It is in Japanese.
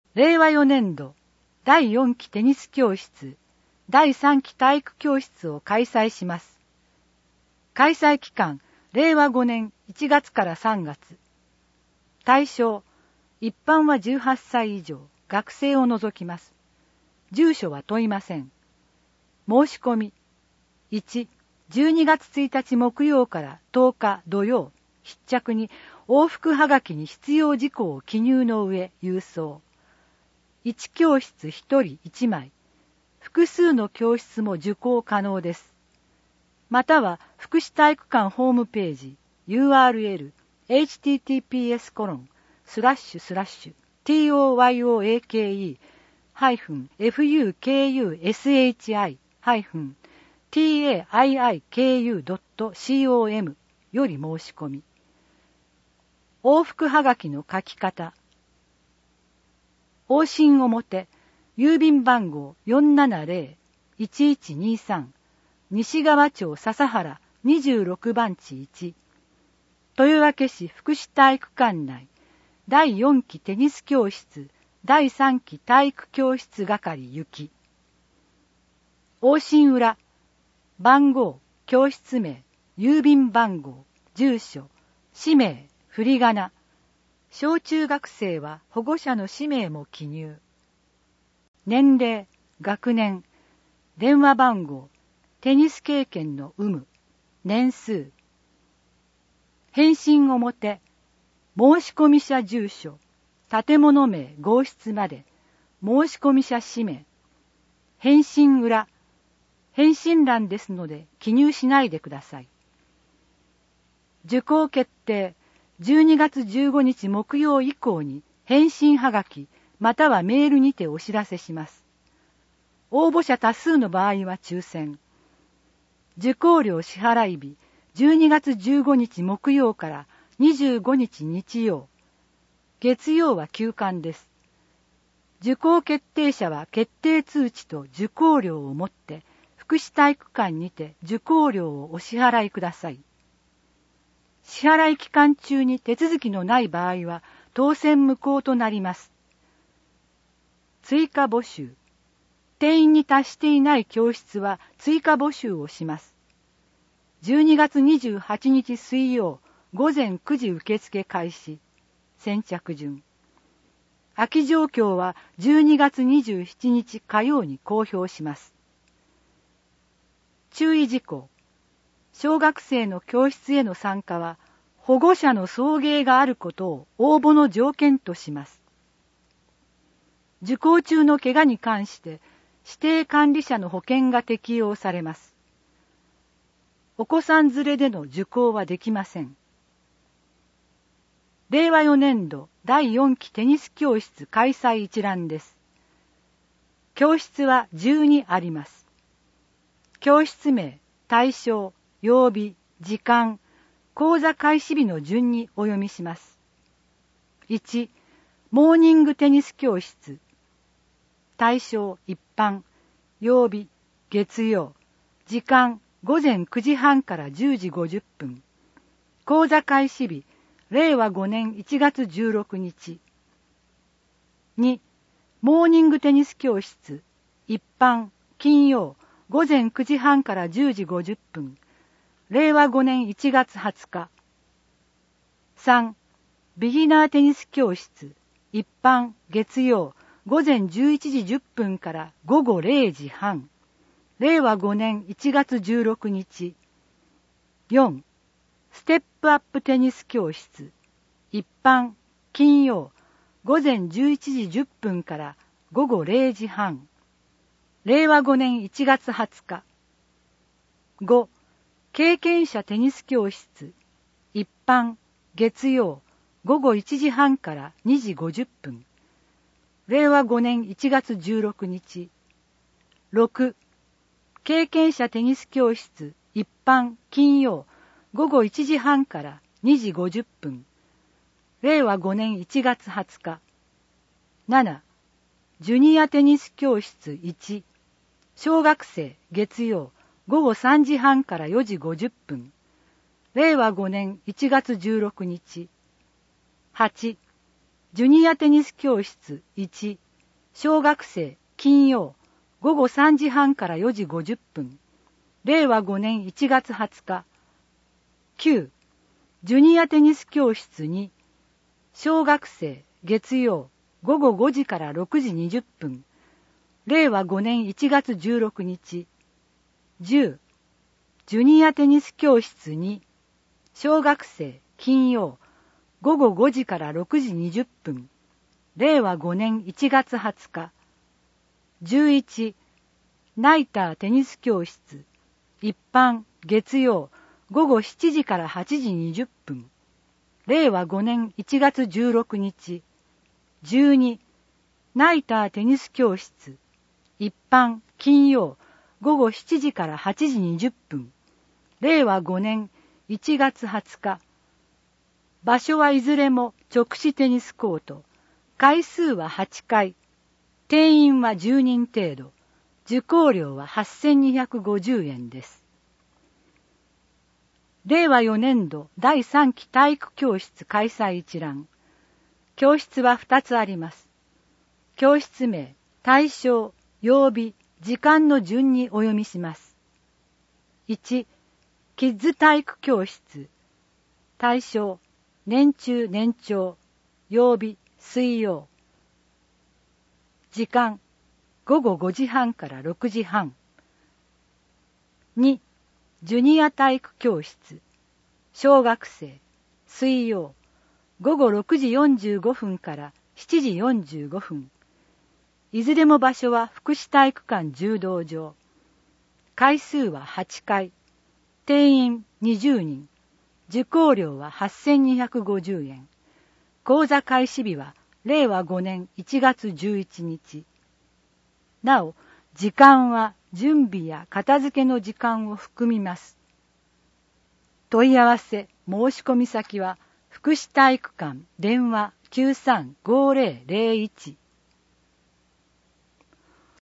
令和4年度第4期テニス教室、第3期体育教室を開催します。開催期間、令和5年1月から3月。対象、一般は18歳以上、学生を除きます。住所は問いません。申し込み。1、12月1日木曜から10日土曜、必着に往復はがきに必要事項を記入の上、郵送。1教室1人1枚。複数の教室も受講可能です。または、福祉体育館ホームページ、URL、https://toyoake-fukushi-taiiku.com より申し込み。往復はがきの書き方。往診表、郵便番号 470-1123 西川町笹原26番地1、豊明市福祉体育館内、第4期テニス教室、第3期体育教室係行き。往診裏、番号、教室名、郵便番号、住所、氏名、振り仮名。小中学生は保護者の氏名も記入。年齢、学年、電話番号、テニス経験の有無、年数。返信表、申込者住所、建物名、号室まで、申込者氏名。返信裏、返信欄ですので記入しないでください。受講決定、12月15日木曜以降に返信はがきまたはメールにてお知らせします。応募者多数の場合は抽選。受講料支払い日、12月15日木曜から25日日曜。月曜は休館です。受講決定者は決定通知と受講料を持って福祉体育館にて受講料をお支払いください。支払い期間中に手続きのない場合は当選無効となります。追加募集。定員に達していない教室は追加募集をします。12月28日水曜午前9時受付開始。先着順。空き状況は12月27日火曜に公表します。注意事項。小学生の教室への参加は保護者の送迎があることを応募の条件とします。受講中の怪我に関して指定管理者の保険が適用されます。お子さん連れでの受講はできません。令和4年度第4期テニス教室開催一覧です。教室は12あります。教室名、対象、曜日、時間、講座開始日の順にお読みします。1、モーニングテニス教室。対象、一般、曜日、月曜、時間、午前9時半から10時50分。講座開始日、令和5年1月16日。2、モーニングテニス教室。一般、金曜、午前9時半から10時50分。令和5年1月20日。3、ビギナーテニス教室。一般、月曜、午前11時10分から午後0時半。令和5年1月16日。4、ステップアップテニス教室。一般、金曜、午前11時10分から午後0時半。令和5年1月20日。5、経験者テニス教室。一般、月曜、午後1時半から2時50分。令和5年1月16日。6、経験者テニス教室。一般、金曜、午後1時半から2時50分。令和5年1月20日。7、ジュニアテニス教室1。小学生、月曜、午後3時半から4時50分。令和5年1月16日。8、 ジュニアテニス教室1、小学生金曜午後3時半から4時50分、令和5年1月20日。9、ジュニアテニス教室2、小学生月曜午後5時から6時20分、令和5年1月16日。10、ジュニアテニス教室2、小学生金曜午後5時から6時20分、令和5年1月20日。11、ナイターテニス教室一般月曜午後7時から8時20分、令和5年1月16日。12、ナイターテニス教室一般金曜午後7時から8時20分、令和5年1月20日。場所はいずれも直視テニスコート。回数は8回。定員は10人程度。受講料は8250円です。令和4年度第3期体育教室開催一覧。教室は2つあります。教室名、対象、曜日、時間の順にお読みします。1、キッズ体育教室。対象、年中年長。曜日、水曜。時間、午後5時半から6時半。2、ジュニア体育教室。小学生。水曜。午後6時45分から7時45分。いずれも場所は福祉体育館柔道場。回数は8回。定員20人。受講料は8250円。講座開始日は令和5年1月11日。なお、時間は準備や片付けの時間を含みます。問い合わせ、申し込み先は、福祉体育館電話 935001